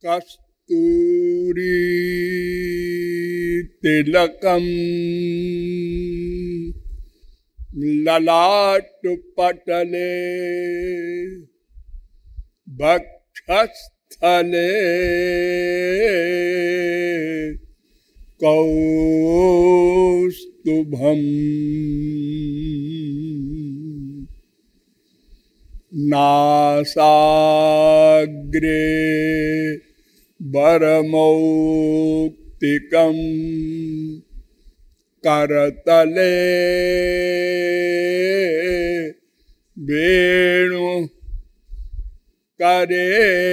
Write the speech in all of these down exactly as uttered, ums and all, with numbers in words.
कस्तूरी तिलकम ललाटपटले वक्षस्थले कौस्तुभम् नासाग्रे वरमौक्तिकम् करतले वेणु करे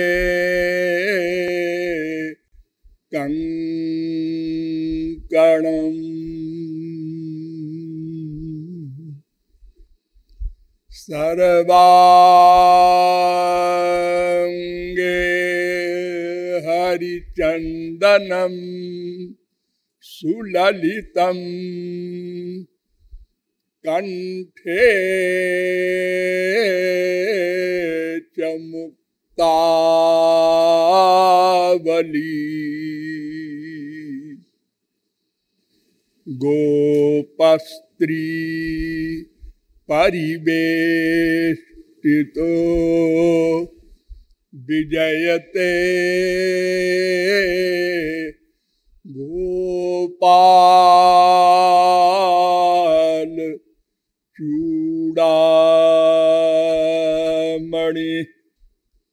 कंकणम् सर्वांगे हरिचंदनम् सुललितम् कंठे च मुक्तावली गोपस्त्री परिवेष्टितो विजयते गोपाल